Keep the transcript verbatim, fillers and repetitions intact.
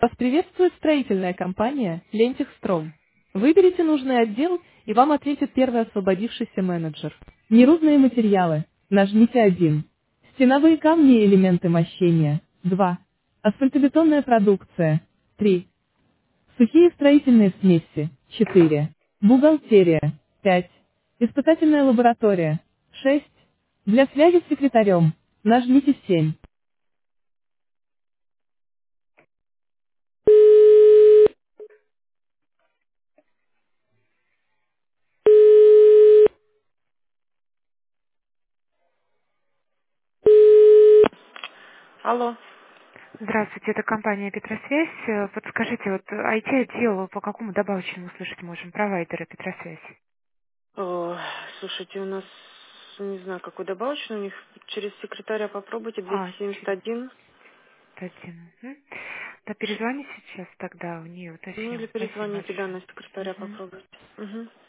Вас приветствует строительная компания «Лентехстром». Выберите нужный отдел, и вам ответит первый освободившийся менеджер. Нерудные материалы. Нажмите один. Стеновые камни и элементы мощения. два. Асфальтобетонная продукция. три. Сухие строительные смеси. четыре. Бухгалтерия. пять. Испытательная лаборатория. шесть. Для связи с секретарем. Нажмите семь. Алло. Здравствуйте, это компания Петросвязь. Э, Подскажите, вот I T-отдел по какому добавочному услышать можем? Провайдера Петросвязь. О, слушайте, у нас, не знаю, какой добавочный у них, через секретаря попробуйте, двести А, семьдесят через один. один. Мгм. Да перезвони сейчас тогда у нее Ну уточним. или Спасибо перезвоните, да, большое. на секретаря Мгм. попробуйте. Угу.